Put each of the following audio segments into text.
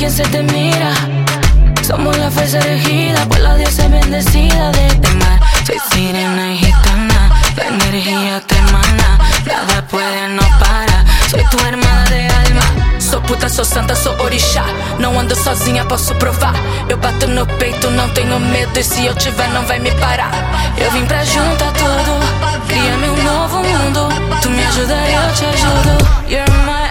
quien se te mira. Somos la fuerza regida por la diosa bendecida de este mar. Soy sirena y gitana, la energía te emana, nada puede, no para. Soy tu hermana de alma. Sou puta, sou santa, sou orixá. Não ando sozinha, posso provar. Eu bato no peito, não tenho medo, e se eu tiver não vai me parar. Eu vim pra juntar tudo, cria meu novo mundo. Tu me ajuda, eu te ajudo. You're my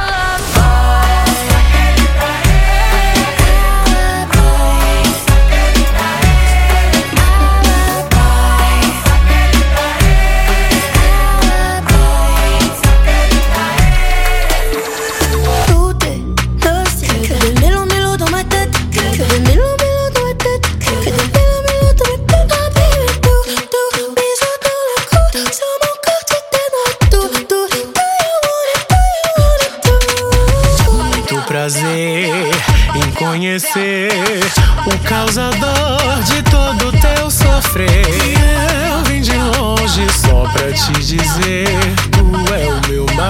prazer em conhecer o causador de todo teu sofrer. Eu vim de longe só pra te dizer, tu é o meu mar.